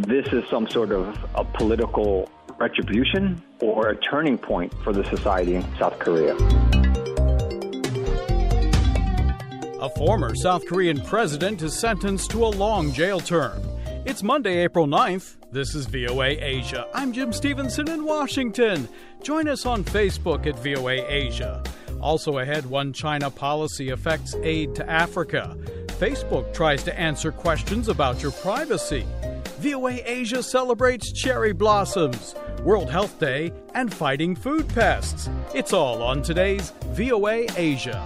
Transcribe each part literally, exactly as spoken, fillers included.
this is some sort of a political retribution or a turning point for the society in South Korea. A former South Korean president is sentenced to a long jail term. It's Monday, April ninth. This is V O A Asia. I'm Jim Stevenson in Washington. Join us on Facebook at V O A Asia. Also ahead, One China policy affects aid to Africa. Facebook tries to answer questions about your privacy. V O A Asia celebrates cherry blossoms, World Health Day, and fighting food pests. It's all on today's V O A Asia.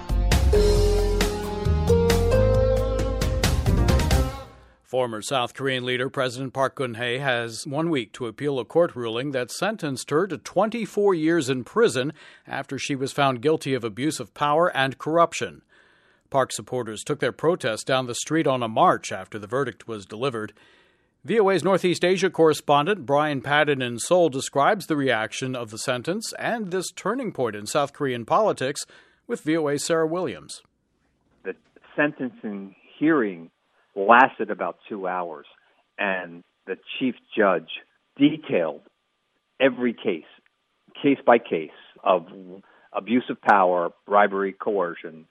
Former South Korean leader President Park Geun-hye has one week to appeal a court ruling that sentenced her to twenty-four years in prison after she was found guilty of abuse of power and corruption. Park supporters took their protest down the street on a march after the verdict was delivered. V O A's Northeast Asia correspondent Brian Padden in Seoul describes the reaction of the sentence and this turning point in South Korean politics with V O A's Sarah Williams. The sentencing hearing lasted about two hours, and the chief judge detailed every case, case by case, of abuse of power, bribery, coercion,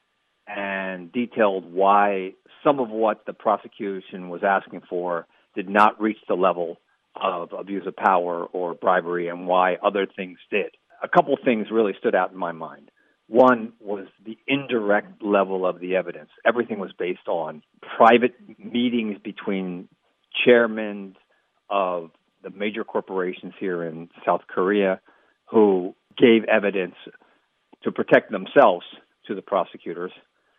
and detailed why some of what the prosecution was asking for did not reach the level of abuse of power or bribery and why other things did. A couple things really stood out in my mind. One was the indirect level of the evidence. Everything was based on private meetings between chairmen of the major corporations here in South Korea who gave evidence to protect themselves to the prosecutors,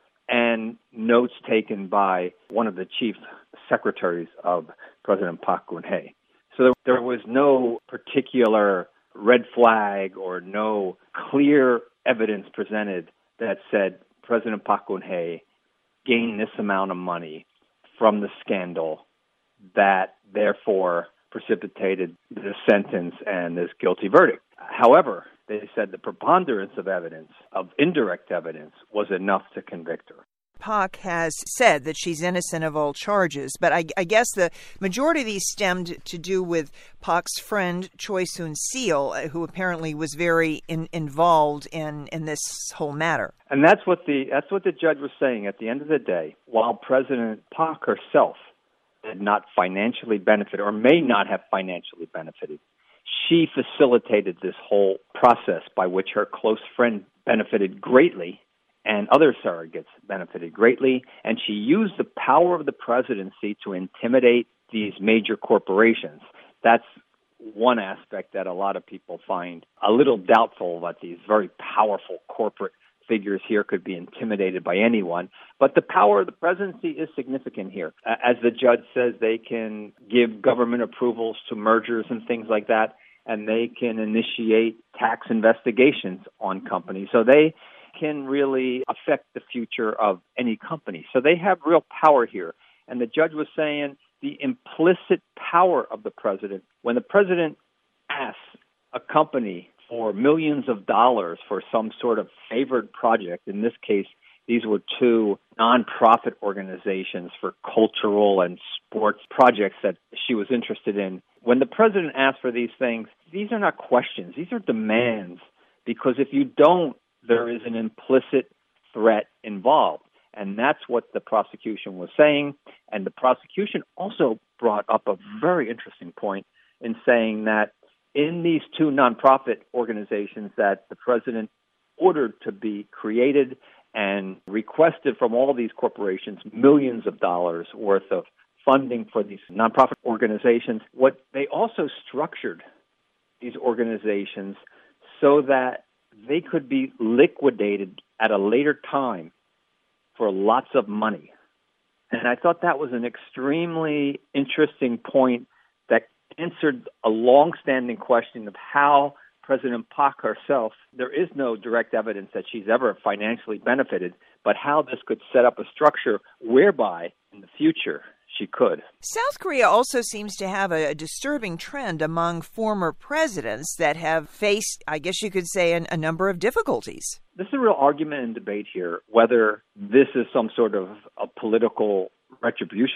and notes taken by one of the chief secretaries of President Park Geun-hye. So there, there was no particular red flag or no clear evidence presented that said President Park Geun-hye gained this amount of money from the scandal that therefore precipitated this sentence and this guilty verdict. However, they said the preponderance of evidence, of indirect evidence, was enough to convict her. Park has said that she's innocent of all charges, but I, I guess the majority of these stemmed to do with Park's friend Choi Soon-sil, who apparently was very in, involved in, in this whole matter. And that's what the that's what the judge was saying. At the end of the day, while President Park herself did not financially benefit or may not have financially benefited, she facilitated this whole process by which her close friend benefited greatly and other surrogates benefited greatly, and she used the power of the presidency to intimidate these major corporations. That's one aspect that a lot of people find a little doubtful, that these very powerful corporate figures here could be intimidated by anyone. But the power of the presidency is significant here. As the judge says, they can give government approvals to mergers and things like that, and they can initiate tax investigations on companies. So they can really affect the future of any company. So they have real power here. And the judge was saying the implicit power of the president, when the president asks a company for millions of dollars for some sort of favored project, in this case, these were two nonprofit organizations for cultural and sports projects that she was interested in. When the president asks for these things, these are not questions. These are demands, because if you don't, there is an implicit threat involved. And that's what the prosecution was saying. And the prosecution also brought up a very interesting point in saying that in these two nonprofit organizations that the president ordered to be created and requested from all these corporations millions of dollars worth of funding for these nonprofit organizations, what they also structured these organizations so that they could be liquidated at a later time for lots of money. And I thought that was an extremely interesting point that answered a long-standing question of how President Park herself, there is no direct evidence that she's ever financially benefited, but how this could set up a structure whereby in the future she could. South Korea also seems to have a, a disturbing trend among former presidents that have faced, I guess you could say, an, a number of difficulties. This is a real argument and debate here, whether this is some sort of a political retribution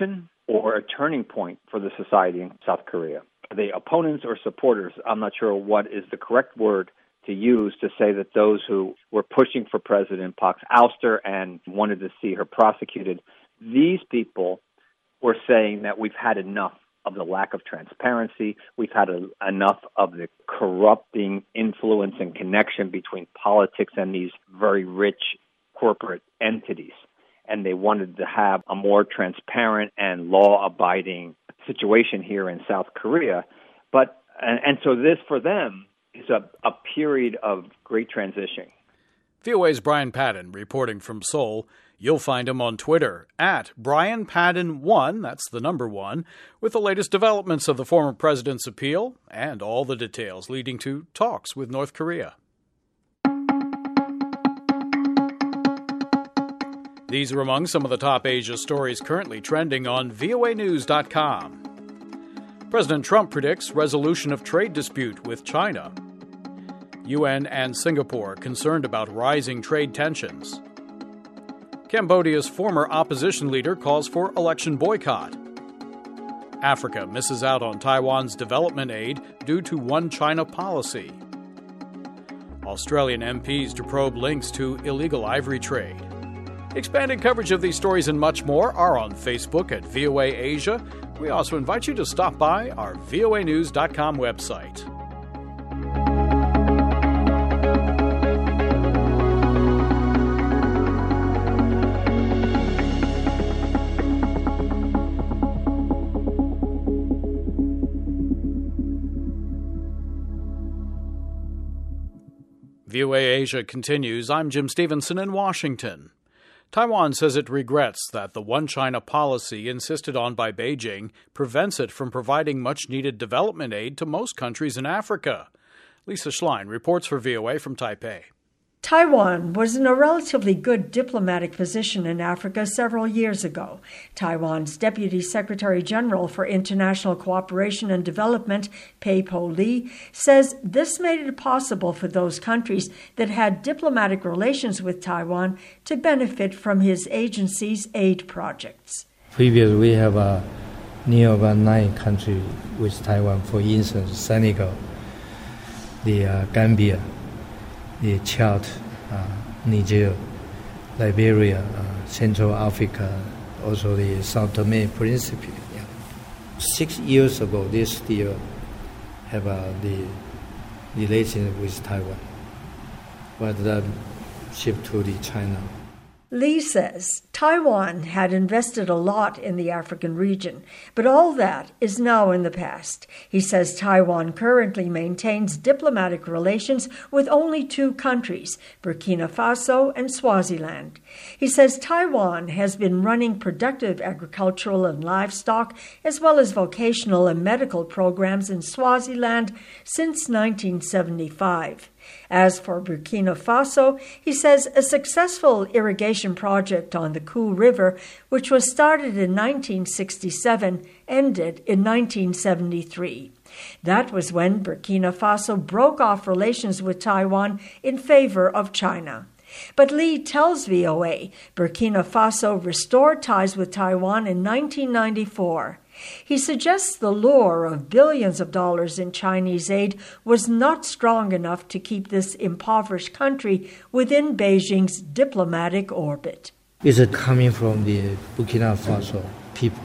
or a turning point for the society in South Korea. Are they opponents or supporters? I'm not sure what is the correct word to use to say that those who were pushing for President Park's ouster and wanted to see her prosecuted, these people were saying that we've had enough of the lack of transparency, we've had a, enough of the corrupting influence and connection between politics and these very rich corporate entities. And they wanted to have a more transparent and law-abiding situation here in South Korea. But and, and so this, for them, is a, a period of great transition. V O A's Brian Padden reporting from Seoul. You'll find him on Twitter at Brian Padden one, that's the number one, with the latest developments of the former president's appeal and all the details leading to talks with North Korea. These are among some of the top Asia stories currently trending on V O A news dot com. President Trump predicts resolution of trade dispute with China. U N and Singapore concerned about rising trade tensions. Cambodia's former opposition leader calls for election boycott. Africa misses out on Taiwan's development aid due to One China policy. Australian M Ps to probe links to illegal ivory trade. Expanded coverage of these stories and much more are on Facebook at V O A Asia. We also invite you to stop by our V O A news dot com website. V O A Asia continues. I'm Jim Stevenson in Washington. Taiwan says it regrets that the One China policy insisted on by Beijing prevents it from providing much-needed development aid to most countries in Africa. Lisa Schlein reports for V O A from Taipei. Taiwan was in a relatively good diplomatic position in Africa several years ago. Taiwan's Deputy Secretary General for International Cooperation and Development, Pei-Po Lee, says this made it possible for those countries that had diplomatic relations with Taiwan to benefit from his agency's aid projects. Previously, we have a near about nine countries with Taiwan, for instance, Senegal, the uh, Gambia, the Chad, uh, Niger, Liberia, uh, Central Africa, also the Sao Tome and Principe. Yeah. Six years ago, they still have uh, the relation with Taiwan, but that shipped to the China. Lee says Taiwan had invested a lot in the African region, but all that is now in the past. He says Taiwan currently maintains diplomatic relations with only two countries, Burkina Faso and Swaziland. He says Taiwan has been running productive agricultural and livestock, as well as vocational and medical programs in Swaziland since nineteen seventy-five. As for Burkina Faso, he says a successful irrigation project on the Koo River, which was started in nineteen sixty-seven, ended in nineteen seventy-three. That was when Burkina Faso broke off relations with Taiwan in favor of China. But Lee tells V O A Burkina Faso restored ties with Taiwan in nineteen ninety-four. He suggests the lure of billions of dollars in Chinese aid was not strong enough to keep this impoverished country within Beijing's diplomatic orbit. Is it coming from the Burkina Faso people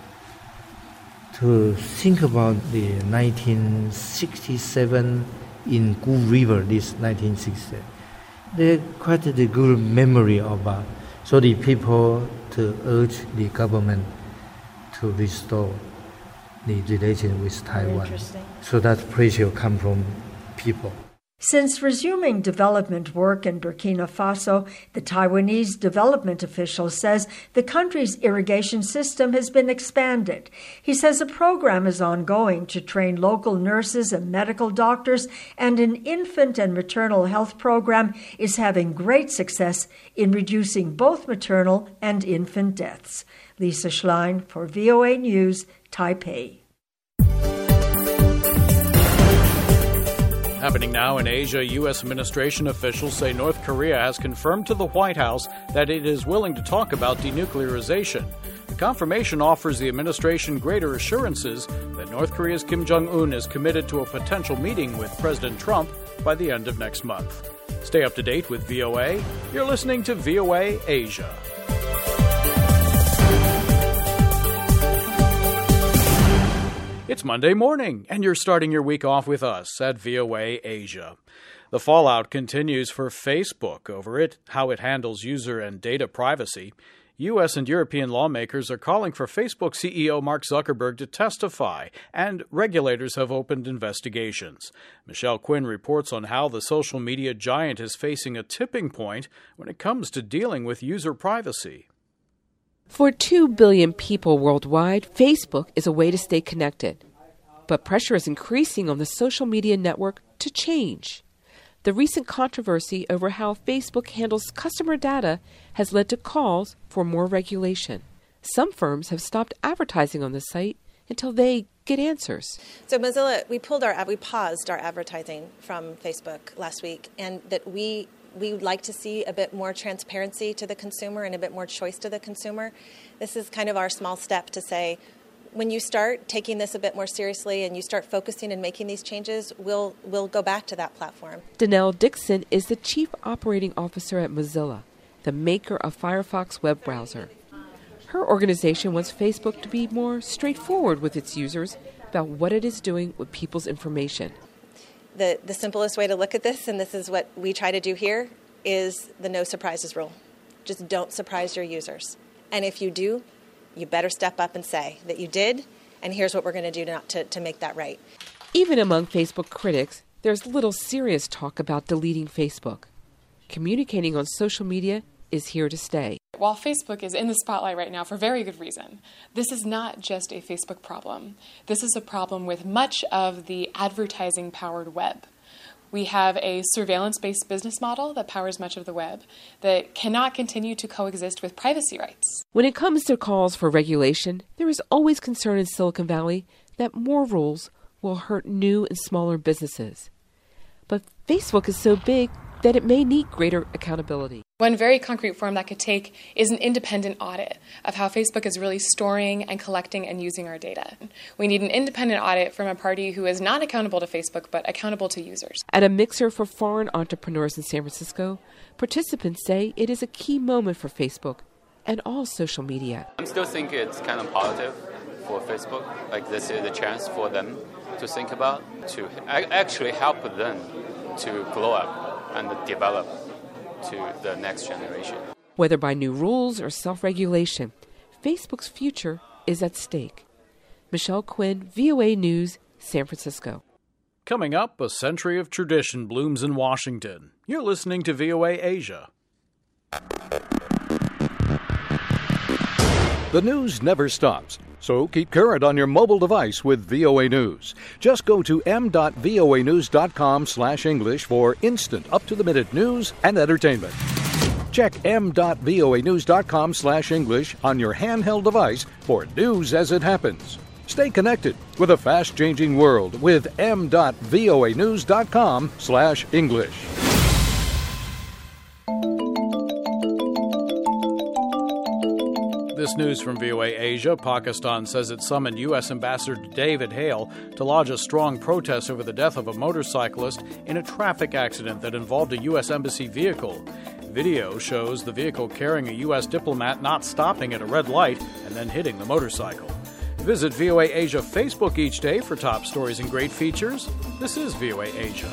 to think about the nineteen sixty-seven in Koo River, this nineteen sixty-seven? They quite a good memory about, so the people to urge the government to restore the relation with Taiwan. So that pressure comes from people. Since resuming development work in Burkina Faso, the Taiwanese development official says the country's irrigation system has been expanded. He says a program is ongoing to train local nurses and medical doctors, and an infant and maternal health program is having great success in reducing both maternal and infant deaths. Lisa Schlein for V O A News, Taipei. Happening now in Asia, U S administration officials say North Korea has confirmed to the White House that it is willing to talk about denuclearization. The confirmation offers the administration greater assurances that North Korea's Kim Jong-un is committed to a potential meeting with President Trump by the end of next month. Stay up to date with V O A. You're listening to V O A Asia. It's Monday morning, and you're starting your week off with us at V O A Asia. The fallout continues for Facebook over it, how it handles user and data privacy. U S and European lawmakers are calling for Facebook C E O Mark Zuckerberg to testify, and regulators have opened investigations. Michelle Quinn reports on how the social media giant is facing a tipping point when it comes to dealing with user privacy. For two billion people worldwide, Facebook is a way to stay connected. But pressure is increasing on the social media network to change. The recent controversy over how Facebook handles customer data has led to calls for more regulation. Some firms have stopped advertising on the site until they get answers. So Mozilla, we pulled our, we paused our advertising from Facebook last week, and that we we would like to see a bit more transparency to the consumer and a bit more choice to the consumer. This is kind of our small step to say, when you start taking this a bit more seriously and you start focusing and making these changes, we'll we'll go back to that platform. Danelle Dixon is the Chief Operating Officer at Mozilla, the maker of Firefox web browser. Her organization wants Facebook to be more straightforward with its users about what it is doing with people's information. The the simplest way to look at this, and this is what we try to do here, is the no surprises rule. Just don't surprise your users. And if you do, you better step up and say that you did, and here's what we're going to do to, to, to make that right. Even among Facebook critics, there's little serious talk about deleting Facebook. Communicating on social media is here to stay. While Facebook is in the spotlight right now for very good reason, this is not just a Facebook problem. This is a problem with much of the advertising-powered web. We have a surveillance-based business model that powers much of the web that cannot continue to coexist with privacy rights. When it comes to calls for regulation, there is always concern in Silicon Valley that more rules will hurt new and smaller businesses. But Facebook is so big that it may need greater accountability. One very concrete form that could take is an independent audit of how Facebook is really storing and collecting and using our data. We need an independent audit from a party who is not accountable to Facebook, but accountable to users. At a mixer for foreign entrepreneurs in San Francisco, participants say it is a key moment for Facebook and all social media. I still think it's kind of positive for Facebook. Like, this is a chance for them to think about, to actually help them to grow up and develop to the next generation. Whether by new rules or self-regulation, Facebook's future is at stake. Michelle Quinn, V O A News, San Francisco. Coming up, a century of tradition blooms in Washington. You're listening to V O A Asia. The news never stops, so keep current on your mobile device with V O A News. Just go to m dot voa news dot com slash English for instant, up-to-the-minute news and entertainment. Check m dot voa news dot com slash English on your handheld device for news as it happens. Stay connected with a fast-changing world with m dot voa news dot com slash English. This news from V O A Asia. Pakistan says it summoned U S Ambassador David Hale to lodge a strong protest over the death of a motorcyclist in a traffic accident that involved a U S Embassy vehicle. Video shows the vehicle carrying a U S diplomat not stopping at a red light and then hitting the motorcycle. Visit V O A Asia Facebook each day for top stories and great features. This is V O A Asia.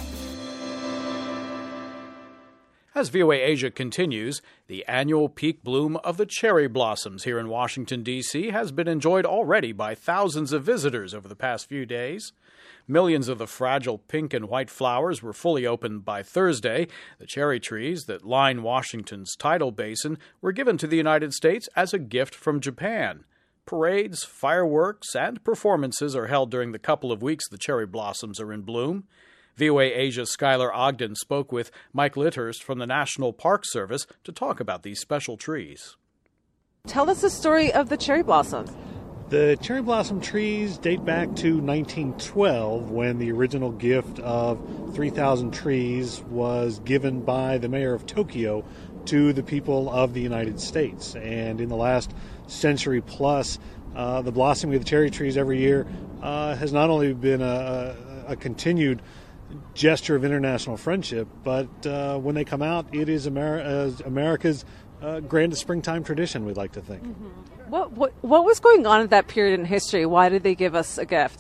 As V O A Asia continues, the annual peak bloom of the cherry blossoms here in Washington, D C has been enjoyed already by thousands of visitors over the past few days. Millions of the fragile pink and white flowers were fully opened by Thursday. The cherry trees that line Washington's tidal basin were given to the United States as a gift from Japan. Parades, fireworks, and performances are held during the couple of weeks the cherry blossoms are in bloom. V O A Asia's Skylar Ogden spoke with Mike Litthurst from the National Park Service to talk about these special trees. Tell us the story of the cherry blossoms. The cherry blossom trees date back to nineteen twelve, when the original gift of three thousand trees was given by the mayor of Tokyo to the people of the United States. And in the last century plus. Uh, the blossoming of the cherry trees every year uh, has not only been a, a, a continued gesture of international friendship, but uh, when they come out, it is Amer- uh, America's uh, grandest springtime tradition, we'd like to think. Mm-hmm. What, what what was going on at that period in history? Why did they give us a gift?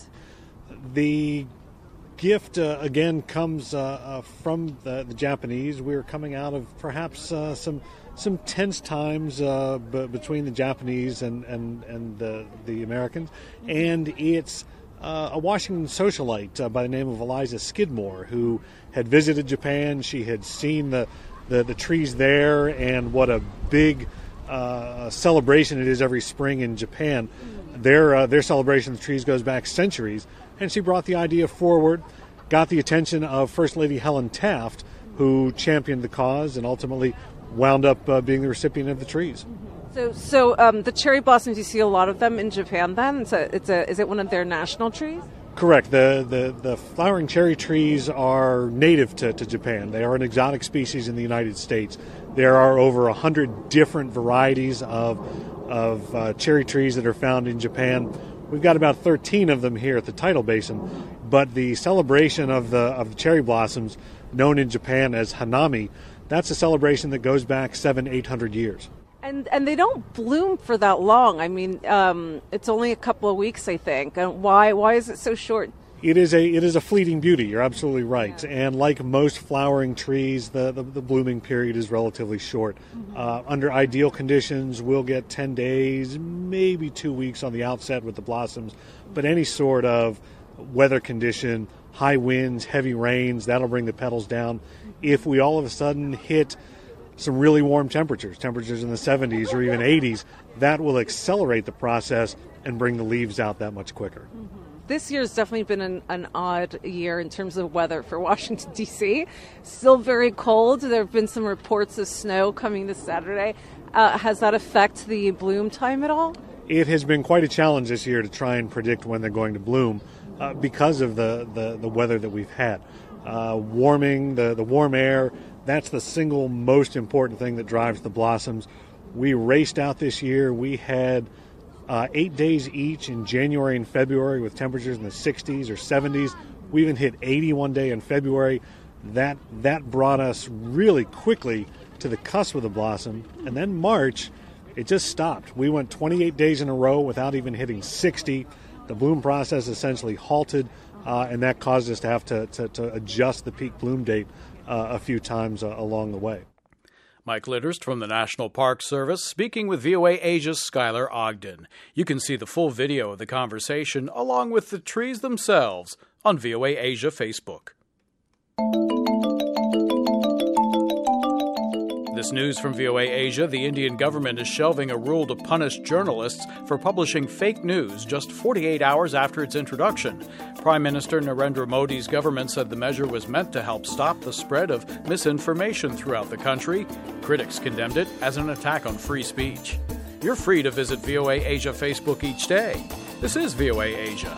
The gift, uh, again, comes uh, uh, from the, the Japanese. We're coming out of perhaps uh, some some tense times uh, b- between the Japanese and, and, and the, the Americans, and it's uh, a Washington socialite uh, by the name of Eliza Skidmore who had visited Japan. She had seen the, the, the trees there and what a big uh, celebration it is every spring in Japan. Their, uh, their celebration of the trees goes back centuries, and she brought the idea forward, got the attention of First Lady Helen Taft, who championed the cause and ultimately wound up uh, being the recipient of the trees. So, so um, the cherry blossoms, you see a lot of them in Japan. Then, it's a, it's a, is it one of their national trees? Correct. The, the the flowering cherry trees are native to, to Japan. They are an exotic species in the United States. There are over a hundred different varieties of of uh, cherry trees that are found in Japan. We've got about thirteen of them here at the Tidal Basin, but the celebration of the of the cherry blossoms, known in Japan as Hanami, that's a celebration that goes back seven, eight hundred years. And and they don't bloom for that long. I mean, um, it's only a couple of weeks, I think. And why why is it so short? It is a it is a fleeting beauty. You're absolutely right. Yeah. And like most flowering trees, the, the, the blooming period is relatively short. Mm-hmm. Uh, under ideal conditions, we'll get ten days, maybe two weeks on the outset with the blossoms. But any sort of weather condition, high winds, heavy rains, that'll bring the petals down. If we all of a sudden hit some really warm temperatures, temperatures in the seventies or even eighties, that will accelerate the process and bring the leaves out that much quicker. Mm-hmm. This year has definitely been an, an odd year in terms of weather for Washington, D C Still very cold. There have been some reports of snow coming this Saturday. Uh, has that affected the bloom time at all? It has been quite a challenge this year to try and predict when they're going to bloom uh, because of the, the, the weather that we've had. Uh, warming, the, the warm air, that's the single most important thing that drives the blossoms. We raced out this year. We had uh, eight days each in January and February with temperatures in the sixties or seventies. We even hit eighty one day in February. That that brought us really quickly to the cusp of the blossom. And then March, it just stopped. We went twenty-eight days in a row without even hitting sixty. The bloom process essentially halted, uh, and that caused us to have to, to, to adjust the peak bloom date uh, a few times uh, along the way. Mike Litterst from the National Park Service speaking with V O A Asia's Skylar Ogden. You can see the full video of the conversation along with the trees themselves on V O A Asia Facebook. This news from V O A Asia: the Indian government is shelving a rule to punish journalists for publishing fake news just forty-eight hours after its introduction. Prime Minister Narendra Modi's government said the measure was meant to help stop the spread of misinformation throughout the country. Critics condemned it as an attack on free speech. You're free to visit V O A Asia Facebook each day. This is V O A Asia.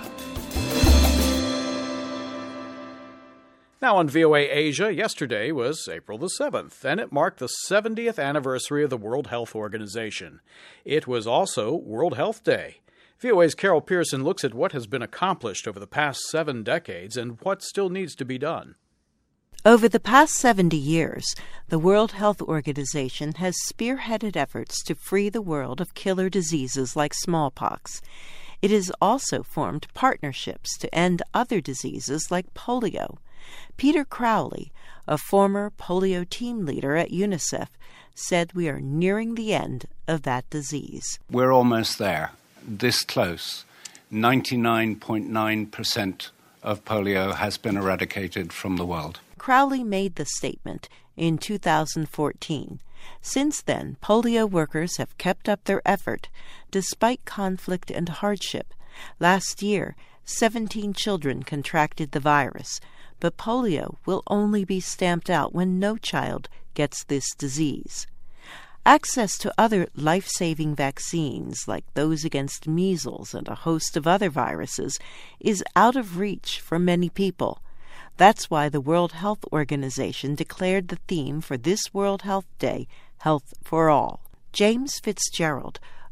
Now on V O A Asia, yesterday was April the seventh, and it marked the seventieth anniversary of the World Health Organization. It was also World Health Day. V O A's Carol Pearson looks at what has been accomplished over the past seven decades and what still needs to be done. Over the past seventy years, the World Health Organization has spearheaded efforts to free the world of killer diseases like smallpox. It has also formed partnerships to end other diseases like polio. Peter Crowley, a former polio team leader at UNICEF, said we are nearing the end of that disease. We're almost there, this close. ninety-nine point nine percent of polio has been eradicated from the world. Crowley made the statement in two thousand fourteen. Since then, polio workers have kept up their effort despite conflict and hardship. Last year, seventeen children contracted the virus, but polio will only be stamped out when no child gets this disease. Access to other life-saving vaccines, like those against measles and a host of other viruses, is out of reach for many people. That's why the World Health Organization declared the theme for this World Health Day, Health for All. James Fitzgerald,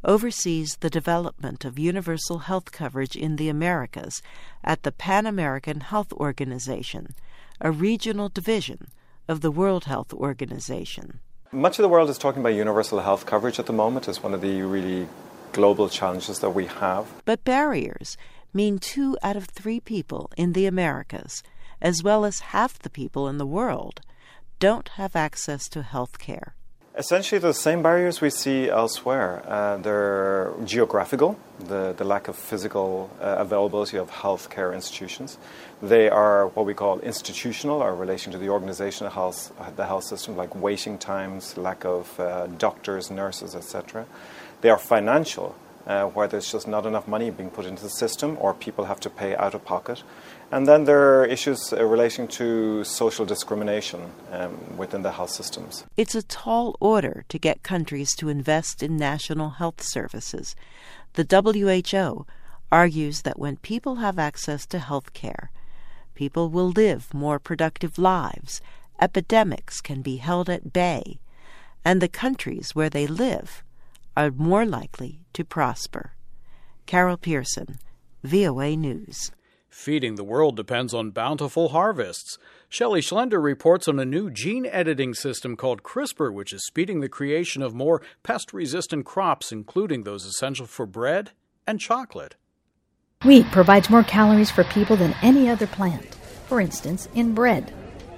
oversees the development of universal health coverage in the Americas at the Pan American Health Organization, a regional division of the World Health Organization. Much of the world is talking about universal health coverage at the moment. It's one of the really global challenges that we have. But barriers mean two out of three people in the Americas, as well as half the people in the world, don't have access to health care. Essentially, the same barriers we see elsewhere. Uh, they're geographical, the, the lack of physical uh, availability of healthcare institutions. They are what we call institutional, or relating to the organization of health, the health system, like waiting times, lack of uh, doctors, nurses, et cetera. They are financial, uh, where there's just not enough money being put into the system, or people have to pay out of pocket. And then there are issues uh, relating to social discrimination um, within the health systems. It's a tall order to get countries to invest in national health services. The W H O argues that when people have access to health care, people will live more productive lives, epidemics can be held at bay, and the countries where they live are more likely to prosper. Carol Pearson, V O A News. Feeding the world depends on bountiful harvests. Shelley Schlender reports on a new gene editing system called CRISPR, which is speeding the creation of more pest-resistant crops, including those essential for bread and chocolate. Wheat provides more calories for people than any other plant, for instance, in bread.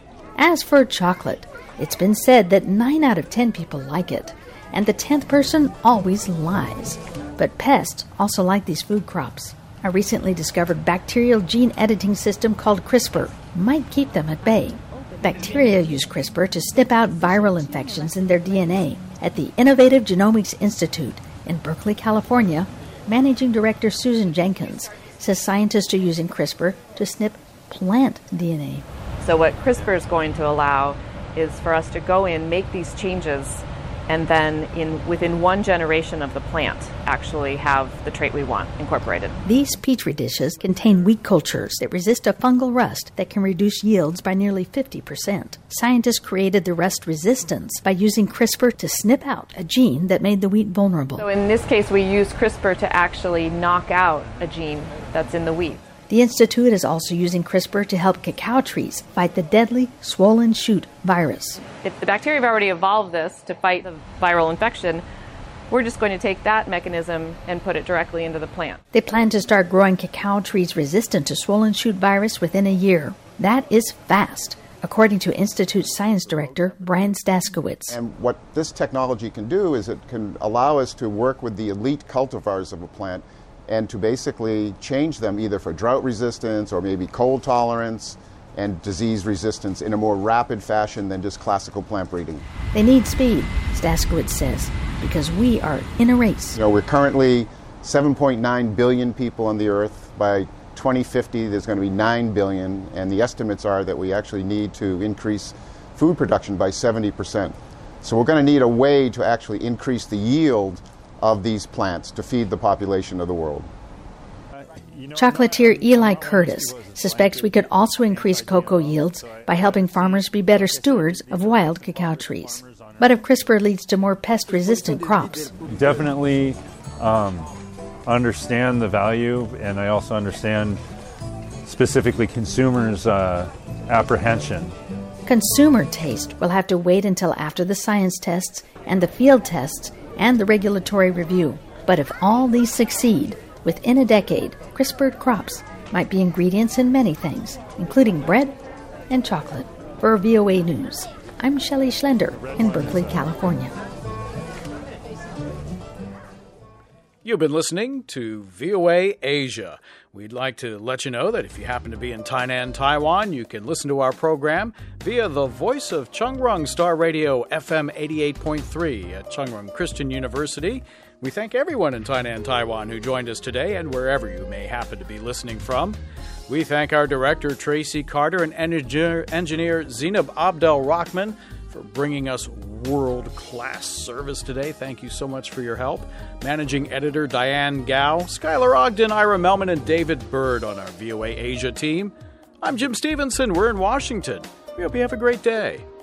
As for chocolate, it's been said that nine out of ten people like it, and the tenth person always lies. But pests also like these food crops. A recently discovered bacterial gene editing system called CRISPR might keep them at bay. Bacteria use CRISPR to snip out viral infections in their D N A. At the Innovative Genomics Institute in Berkeley, California, Managing Director Susan Jenkins says scientists are using CRISPR to snip plant D N A. So what CRISPR is going to allow is for us to go in, make these changes, and then in within one generation of the plant actually have the trait we want incorporated. These Petri dishes contain wheat cultures that resist a fungal rust that can reduce yields by nearly fifty percent. Scientists created the rust resistance by using CRISPR to snip out a gene that made the wheat vulnerable. So in this case, we use CRISPR to actually knock out a gene that's in the wheat. The Institute is also using CRISPR to help cacao trees fight the deadly swollen shoot virus. If the bacteria have already evolved this to fight the viral infection, we're just going to take that mechanism and put it directly into the plant. They plan to start growing cacao trees resistant to swollen shoot virus within a year. That is fast, according to Institute Science Director Brian Staskowitz. And what this technology can do is it can allow us to work with the elite cultivars of a plant and to basically change them either for drought resistance or maybe cold tolerance and disease resistance in a more rapid fashion than just classical plant breeding. They need speed, Staskowitz says, because we are in a race. You know, we're currently seven point nine billion people on the earth. By twenty fifty, there's going to be nine billion, and the estimates are that we actually need to increase food production by seventy percent. So we're going to need a way to actually increase the yield of these plants to feed the population of the world. Chocolatier Eli Curtis suspects we could also increase cocoa yields by helping farmers be better stewards of wild cacao trees. But if CRISPR leads to more pest-resistant crops. Definitely um, understand the value, and I also understand specifically consumers' uh, apprehension. Consumer taste will have to wait until after the science tests and the field tests and the regulatory review. But if all these succeed, within a decade, CRISPRed crops might be ingredients in many things, including bread and chocolate. For V O A News, I'm Shelley Schlender in Berkeley, California. You've been listening to V O A Asia. We'd like to let you know that if you happen to be in Tainan, Taiwan, you can listen to our program via the Voice of Chungrung Star Radio F M eighty-eight point three at Chungrung Christian University. We thank everyone in Tainan, Taiwan who joined us today and wherever you may happen to be listening from. We thank our director, Tracy Carter, and engineer, engineer Zainab Abdel Rahman for bringing us world-class service today. Thank you so much for your help. Managing editor Diane Gao, Skylar Ogden, Ira Melman, and David Bird on our V O A Asia team. I'm Jim Stevenson. We're in Washington. We hope you have a great day.